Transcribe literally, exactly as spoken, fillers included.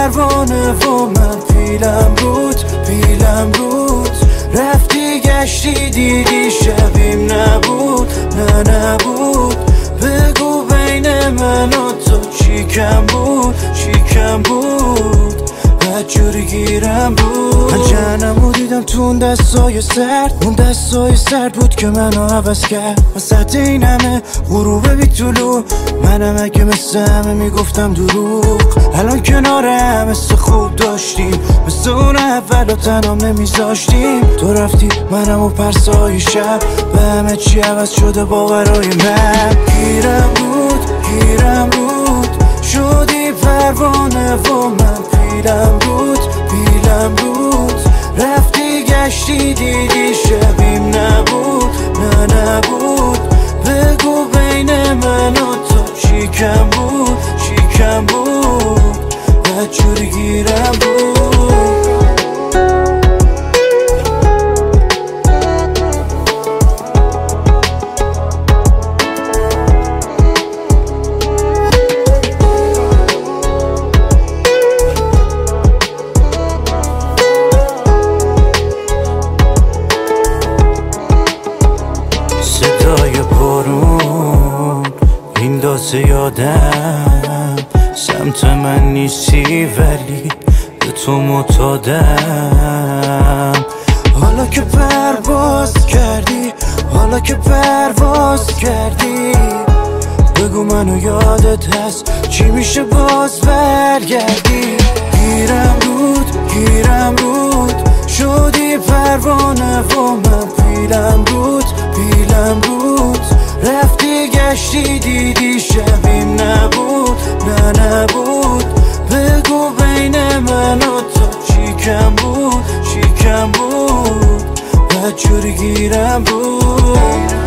پروانه و من پیلم بود پیلم بود رفتی گشتی دیدی شبیم نبود نه نبود بگو بین من و تو چی کم بود چی کم بود بدجوری گیرم بود من جهنمو دیدم تو اون دستای سرد اون دستای سرد بود که منو عوض کرد وسط این همه غروب بی طلوع منم اگه مثل همه میگفتم دروغ الان کنار هم مثل خوب داشتیم مثل اون اول و تنام نمیذاشتیم تو رفتی منم و پرسای شب به همه چی عوض شده باورای من گیرم بود گیرم بود شدی پروانه و من پیلم بود پیلم بود رفتی گشتی دیدی شبیم نبود نه نبود بگو بین من و تو چی کم بود چی کم بود بدجوری گیرم بود صدای بارون این دازه یادم سمت من نیستی ولی به تو معتادم حالا که پرواز کردی حالا که پرواز کردی بگو منو یادت هست چی میشه باز برگردی گیرم بود گیرم بود شدی پروانه و من پیلم بود پیلم بود رفتی گشتی دیدی شبیم نبود نه نبود بگو بین من و تو چی کم بود چی کم بود بدجوری گیرم بود